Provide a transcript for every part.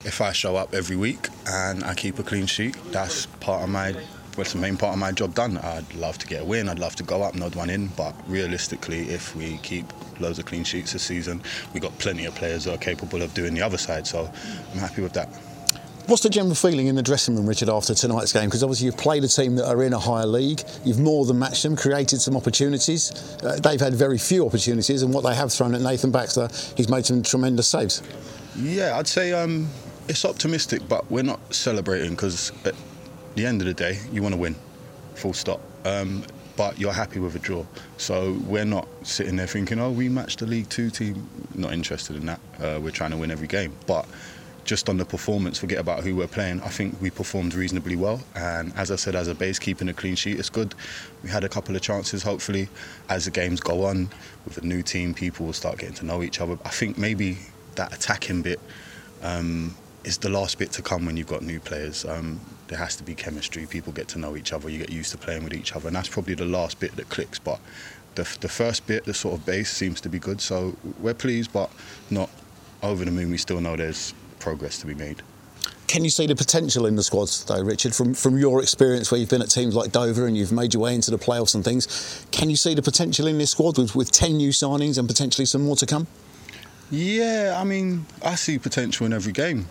If I show up every week and I keep a clean sheet, that's the main part of my job done. I'd love to get a win, I'd love to go up, nod one in, but realistically, if we keep loads of clean sheets this season, we've got plenty of players that are capable of doing the other side, so I'm happy with that. What's the general feeling in the dressing room, Richard, after tonight's game? Because obviously you've played a team that are in a higher league, you've more than matched them, created some opportunities. They've had very few opportunities, and what they have thrown at Nathan Baxter, he's made some tremendous saves. Yeah, I'd say it's optimistic, but we're not celebrating because at the end of the day, you want to win, full stop. But you're happy with a draw. So we're not sitting there thinking, oh, we matched the League Two team. Not interested in that. We're trying to win every game. But just on the performance, forget about who we're playing. I think we performed reasonably well. And as I said, as a base, keeping a clean sheet is good. We had a couple of chances, hopefully. As the games go on, with a new team, people will start getting to know each other. I think maybe that attacking bit is the last bit to come when you've got new players. There has to be chemistry. People get to know each other. You get used to playing with each other. And that's probably the last bit that clicks. But the first bit, the sort of base, seems to be good. So we're pleased, but not over the moon. We still know there's progress to be made. Can you see the potential in the squads, though, Richard, from your experience where you've been at teams like Dover and you've made your way into the playoffs and things? Can you see the potential in this squad with 10 new signings and potentially some more to come? Yeah, I mean, I see potential in every game.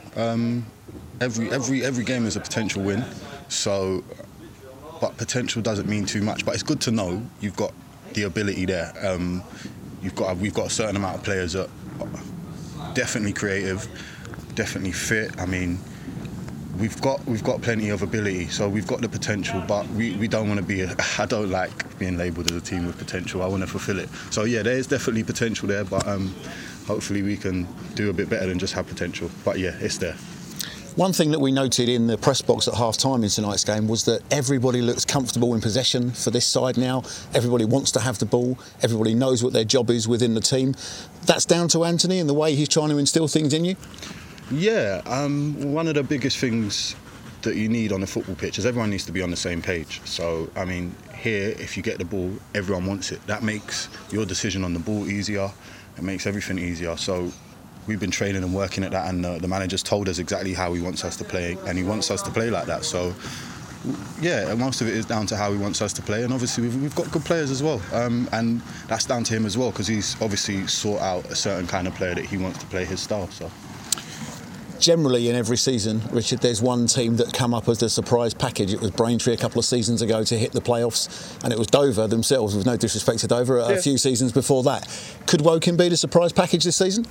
Every game is a potential win. So, but potential doesn't mean too much. But it's good to know you've got the ability there. We've got a certain amount of players that are definitely creative, definitely fit. I mean, we've got plenty of ability, so we've got the potential. But we don't want to be. I don't like being labelled as a team with potential. I want to fulfil it. So yeah, there is definitely potential there, but hopefully we can do a bit better than just have potential. But yeah, it's there. One thing that we noted in the press box at half-time in tonight's game was that everybody looks comfortable in possession for this side now. Everybody wants to have the ball. Everybody knows what their job is within the team. That's down to Anthony and the way he's trying to instill things in you? Yeah, one of the biggest things that you need on a football pitch is everyone needs to be on the same page. So, I mean, here, if you get the ball, everyone wants it. That makes your decision on the ball easier. It makes everything easier. So we've been training and working at that, and the manager's told us exactly how he wants us to play, and he wants us to play like that. So yeah, most of it is down to how he wants us to play, and obviously we've got good players as well, and that's down to him as well, because he's obviously sought out a certain kind of player that he wants to play his style. So generally in every season, Richard, there's one team that come up as the surprise package. It was Braintree a couple of seasons ago to hit the playoffs, and it was Dover themselves, with no disrespect to Dover, a few seasons before that. Could Woking be the surprise package this season?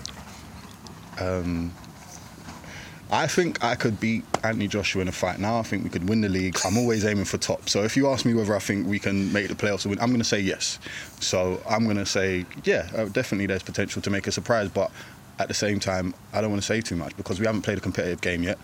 I think I could beat Anthony Joshua in a fight now. I think we could win the league. I'm always aiming for top. So if you ask me whether I think we can make the playoffs or win, I'm going to say yes. So I'm going to say, yeah, definitely there's potential to make a surprise. But at the same time, I don't want to say too much because we haven't played a competitive game yet.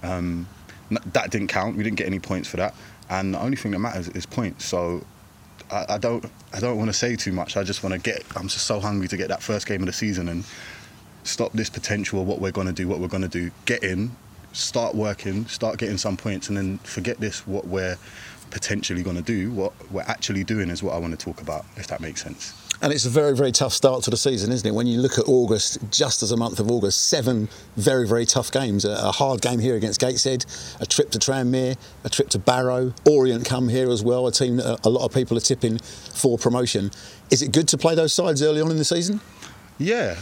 That didn't count. We didn't get any points for that. And the only thing that matters is points. So I don't want to say too much. I just want to I'm just so hungry to get that first game of the season and stop this potential of what we're going to do, get in, start working, start getting some points, and then forget this, what we're potentially going to do. What we're actually doing is what I want to talk about, if that makes sense. And it's a very, very tough start to the season, isn't it? When you look at August, just as a month of August, 7 very, very tough games. A hard game here against Gateshead, a trip to Tranmere, a trip to Barrow, Orient come here as well, a team that a lot of people are tipping for promotion. Is it good to play those sides early on in the season? Yeah,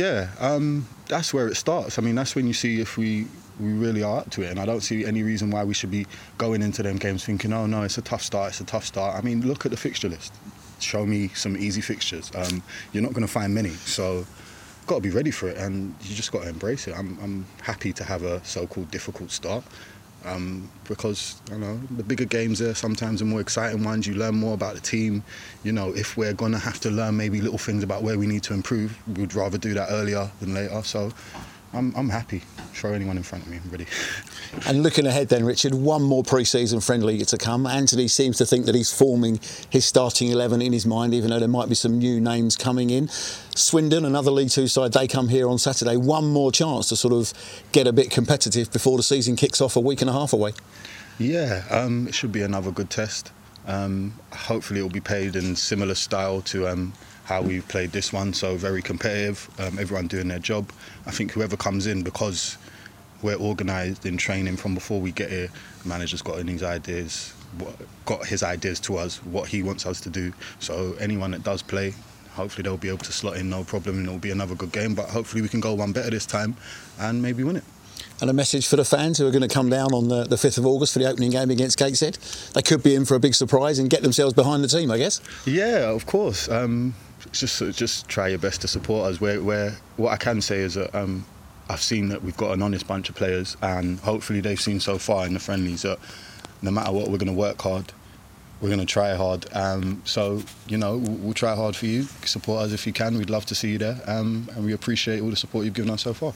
that's where it starts. I mean, that's when you see if we really are up to it, and I don't see any reason why we should be going into them games thinking, oh no, it's a tough start. I mean, look at the fixture list. Show me some easy fixtures. You're not going to find many, so got to be ready for it, and you just got to embrace it. I'm happy to have a so-called difficult start, because the bigger games are sometimes the more exciting ones. You learn more about the team. If we're going to have to learn maybe little things about where we need to improve, we'd rather do that earlier than later. So I'm happy. Throw anyone in front of me, I'm ready. And looking ahead then, Richard, one more pre-season friendly to come. Anthony seems to think that he's forming his starting 11 in his mind, even though there might be some new names coming in. Swindon, another League Two side, they come here on Saturday. One more chance to sort of get a bit competitive before the season kicks off a week and a half away. Yeah, it should be another good test. Hopefully it will be played in similar style to how we've played this one, so very competitive, everyone doing their job. I think whoever comes in, because we're organised in training from before we get here. The manager's got his ideas to us, what he wants us to do. So anyone that does play, hopefully they'll be able to slot in no problem, and it'll be another good game. But hopefully we can go one better this time and maybe win it. And a message for the fans who are going to come down on the 5th of August for the opening game against Gateshead. They could be in for a big surprise and get themselves behind the team, I guess. Yeah, of course. Just try your best to support us. What I can say is that I've seen that we've got an honest bunch of players, and hopefully they've seen so far in the friendlies that no matter what, we're going to work hard. We're going to try hard. So, we'll try hard for you. Support us if you can. We'd love to see you there. And we appreciate all the support you've given us so far.